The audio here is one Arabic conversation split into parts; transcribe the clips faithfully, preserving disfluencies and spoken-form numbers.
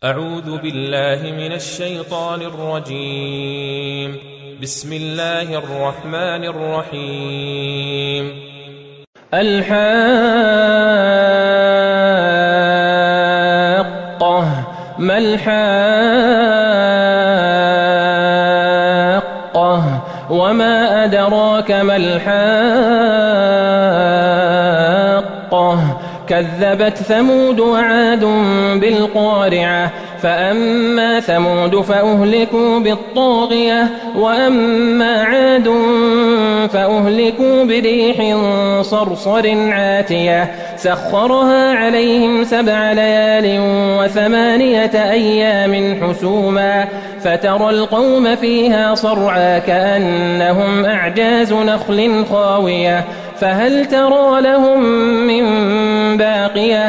أعوذ بالله من الشيطان الرجيم. بسم الله الرحمن الرحيم. الحاقة ما الحاقة وما أدراك ما الحاقة كذبت ثمود وعاد بالقارعة فأما ثمود فأهلكوا بالطاغية وأما عاد فأهلكوا بريح صرصر عاتية سخرها عليهم سبع ليال وثمانية أيام حسوما فترى القوم فيها صرعى كأنهم أعجاز نخل خاوية فهل ترى لهم من باقية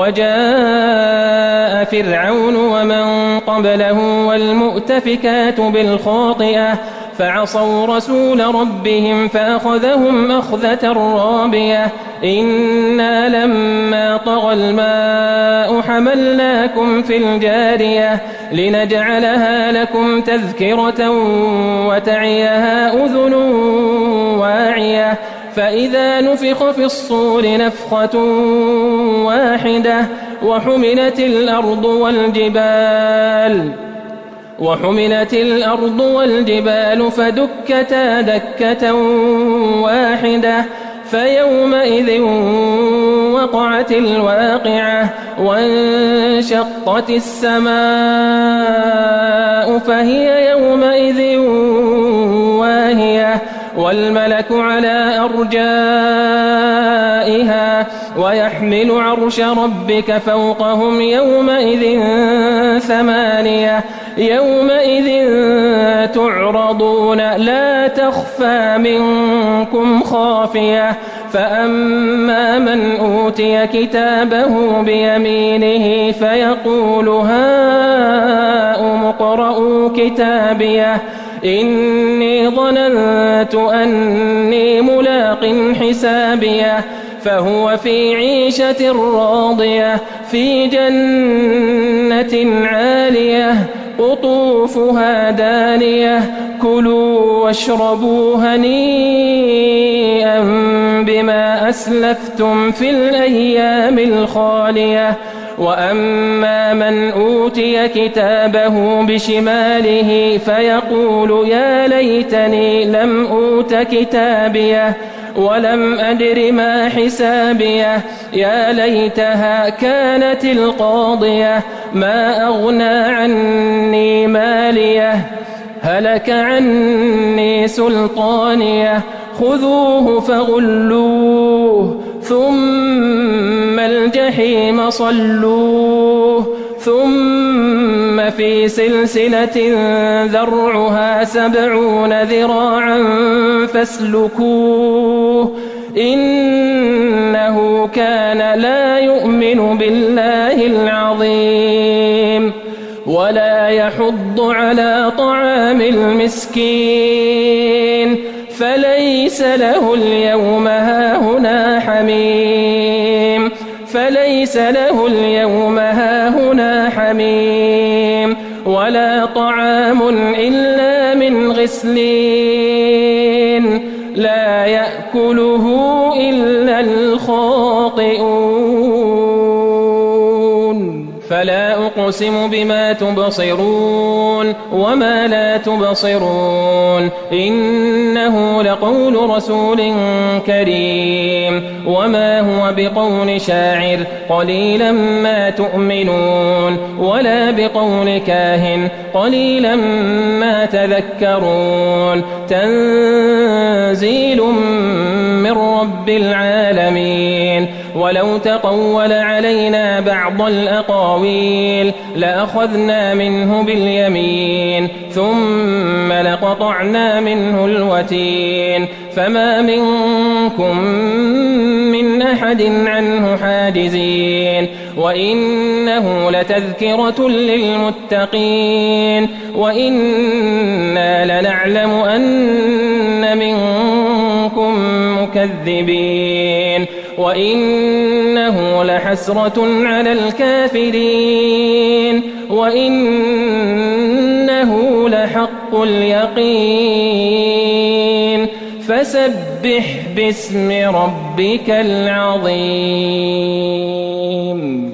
وجاء فرعون ومن قبله والمؤتفكات بالخاطئة فعصوا رسول ربهم فأخذهم أخذة رابية إنا لما طغى الماء حملناكم في الجارية لنجعلها لكم تذكرة وتعيها أذن واعية فإذا نفخ في الصور نفخة واحدة وحملت الأرض والجبال وحملت الأرض والجبال فدكتا دكة واحدة فيومئذ وقعت الواقعة وانشقت السماء فهي يومئذ واهية والملك على أرجائها ويحمل عرش ربك فوقهم يومئذ ثمانية يومئذ تعرضون لا تخفى منكم خافية فأما من أوتي كتابه بيمينه فيقول هاؤم اقرءوا كتابيه إني ظننت أني ملاق حسابيه فهو في عيشة راضية في جنة عالية قطوفها دانية كلوا واشربوا هنيئا بما أسلفتم في الأيام الخالية وأما من أوتي كتابه بشماله فيقول يا ليتني لم أوت كتابيه ولم أدر ما حسابيه يا ليتها كانت القاضية ما أغنى عني ماليه هلك عني سلطانيه خذوه فغلوه ثم الجحيم صلوه ثم في سلسلة ذرعها سبعون ذراعا فاسلكوه إنه كان لا يؤمن بالله العظيم ولا يحض على طعام المسكين فليس له اليوم هاهنا حميم فليس له اليوم هاهنا حميم ولا طعام إلا من غسلين لا يأكله إلا الخاطئون فلا أقسم بما تبصرون وما لا تبصرون إنه لقول رسول كريم وما هو بقول شاعر قليلا ما تؤمنون ولا بقول كاهن قليلا ما تذكرون تنزيل من رب العالمين ولو تقول علينا بعض الأقاويل لأخذنا منه باليمين ثم لقطعنا منه الوتين فما منكم من أحد عنه حاجزين وإنه لتذكرة للمتقين وإنا لنعلم أن منكم مكذبين وإنه لحسرة على الكافرين وإنه لحق اليقين فسبح باسم ربك العظيم